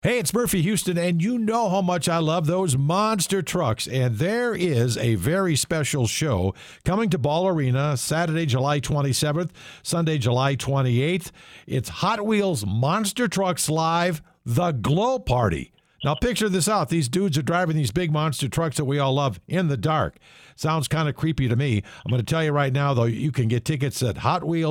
Hey, it's Murphy Houston, and you know how much I love those monster trucks. And there is a very special show coming to Ball Arena Saturday, July 27th, Sunday, July 28th. It's Hot Wheels Monster Trucks Live, The Glow Party. Now, picture this out. These dudes are driving these big monster trucks that we all love in the dark. Sounds kind of creepy to me. I'm going to tell you right now, though, you can get tickets at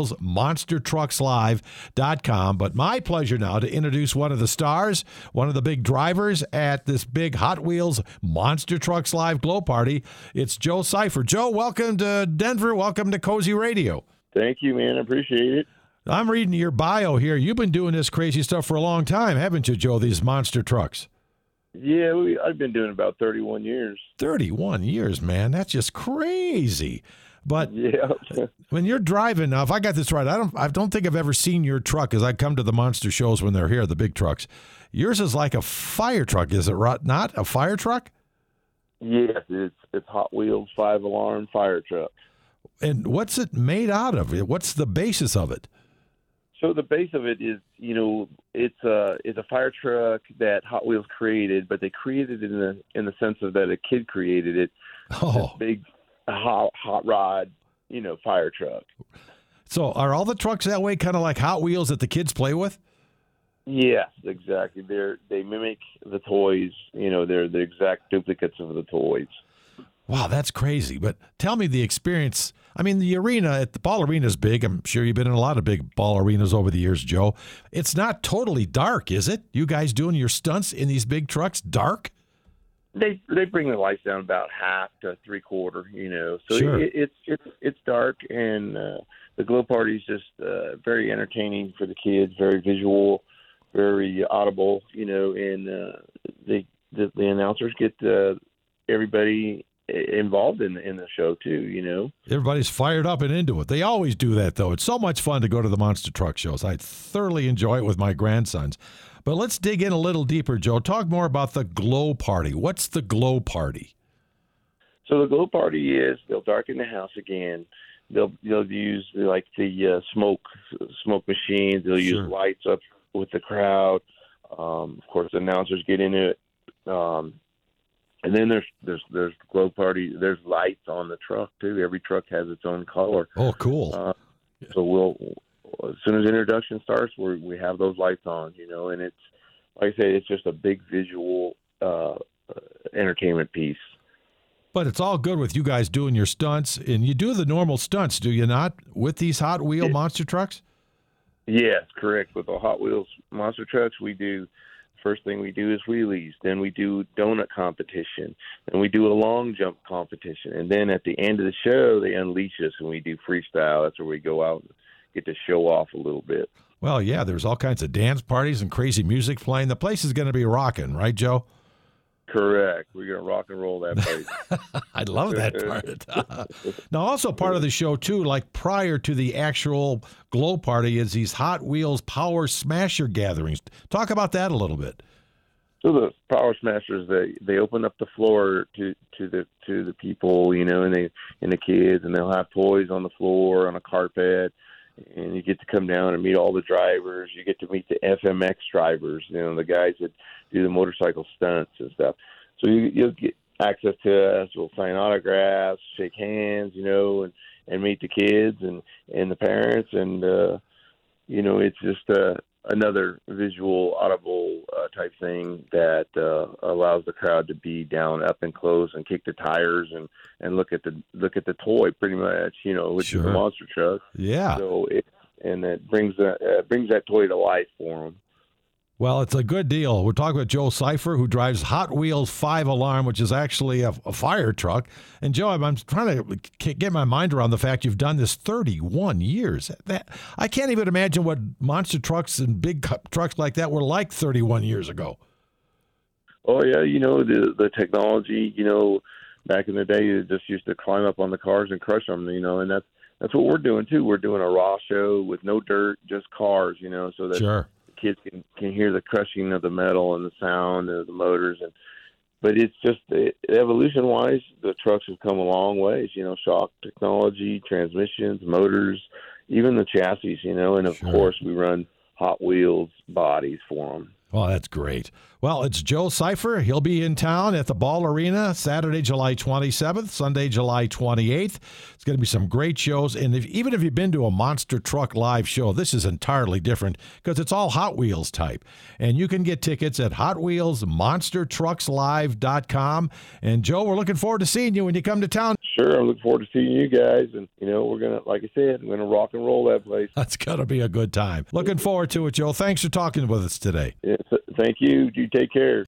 HotWheelsMonsterTrucksLive.com. But my pleasure now to introduce one of the stars, one of the big drivers at this big Hot Wheels Monster Trucks Live Glow Party. It's Joe Cypher. Joe, welcome to Denver. Welcome to Cozy Radio. Thank you, man. I appreciate it. I'm reading your bio here. You've been doing this crazy stuff for a long time, haven't you, Joe, these monster trucks? Yeah, I've been doing about 31 years. 31 years, man. That's just crazy. But yeah, when you're driving, now, if I got this right, I don't think I've ever seen your truck as I come to the monster shows when they're here, the big trucks. Yours is like a fire truck, is it not? A fire truck? Yes, it's Hot Wheels 5-alarm fire truck. And what's it made out of? What's the basis of it? So the base of it is, it's a fire truck that Hot Wheels created, but they created it in the sense of that a kid created it. Oh, this big hot rod, fire truck. So are all the trucks that way, kind of like Hot Wheels that the kids play with? Yes, exactly. They mimic the toys. They're the exact duplicates of the toys. Wow, that's crazy. But tell me the experience. I mean, the arena at the Ball Arena is big. I'm sure you've been in a lot of big Ball Arenas over the years, Joe. It's not totally dark, is it? You guys doing your stunts in these big trucks dark? They bring the lights down about half to three-quarter, So Sure. it's dark, and the glow party is just very entertaining for the kids, very visual, very audible, and the announcers get everybody involved in the show too. Everybody's fired up and into it. They always do that, though. It's so much fun to go to the monster truck shows. I thoroughly enjoy it with my grandsons. But let's dig in a little deeper, Joe. Talk more about the glow party. What's the glow party? So the glow party is they'll darken the house again. They'll use like the smoke machines. They'll use lights up with the crowd. Of course, the announcers get into it. And then there's glow party. There's lights on the truck too. Every truck has its own color. Oh, cool! So as soon as introduction starts, we have those lights on. And it's like I say, it's just a big visual entertainment piece. But it's all good with you guys doing your stunts, and you do the normal stunts, do you not, with these Hot Wheel monster trucks? Yes, correct. With the Hot Wheels monster trucks, we do. First thing we do is wheelies. Then we do donut competition. Then we do a long jump competition. And then at the end of the show, they unleash us and we do freestyle. That's where we go out and get to show off a little bit. Well, yeah, there's all kinds of dance parties and crazy music playing. The place is going to be rocking, right, Joe? Correct. We're going to rock and roll that place. I love that part. Now, also part of the show, too, like prior to the actual glow party, is these Hot Wheels Power Smasher gatherings. Talk about that a little bit. So the Power Smashers, they open up the floor to the people, and the kids, and they'll have toys on the floor, on a carpet, and you get to come down and meet all the drivers. You get to meet the FMX drivers, the guys that do the motorcycle stunts and stuff. So you'll get access to us. We'll sign autographs, shake hands, and meet the kids and the parents. And, it's just another visual, audible type thing that allows the crowd to be down up and close and kick the tires and look at the toy pretty much, which is the monster truck. Yeah. So that brings that toy to life for them. Well, it's a good deal. We're talking about Joe Cypher, who drives Hot Wheels 5-alarm, which is actually a fire truck. And, Joe, I'm trying to get my mind around the fact you've done this 31 years. I can't even imagine what monster trucks and big trucks like that were like 31 years ago. Oh, yeah, the technology, back in the day, you just used to climb up on the cars and crush them, and that's what we're doing, too. We're doing a raw show with no dirt, just cars, so that kids can hear the crushing of the metal and the sound of the motors. But it's just evolution-wise, the trucks have come a long ways, shock technology, transmissions, motors, even the chassis, and of course we run Hot Wheels bodies for them. Oh, that's great. Well, it's Joe Cipher. He'll be in town at the Ball Arena Saturday, July 27th, Sunday, July 28th. It's going to be some great shows. And even if you've been to a Monster Truck live show, this is entirely different because it's all Hot Wheels type. And you can get tickets at HotWheelsMonsterTrucksLive.com. And, Joe, we're looking forward to seeing you when you come to town. Sure, I'm looking forward to seeing you guys. And, we're going to, like I said, we're going to rock and roll that place. That's going to be a good time. Looking forward to it, Joe. Thanks for talking with us today. Yeah, thank you. You take care.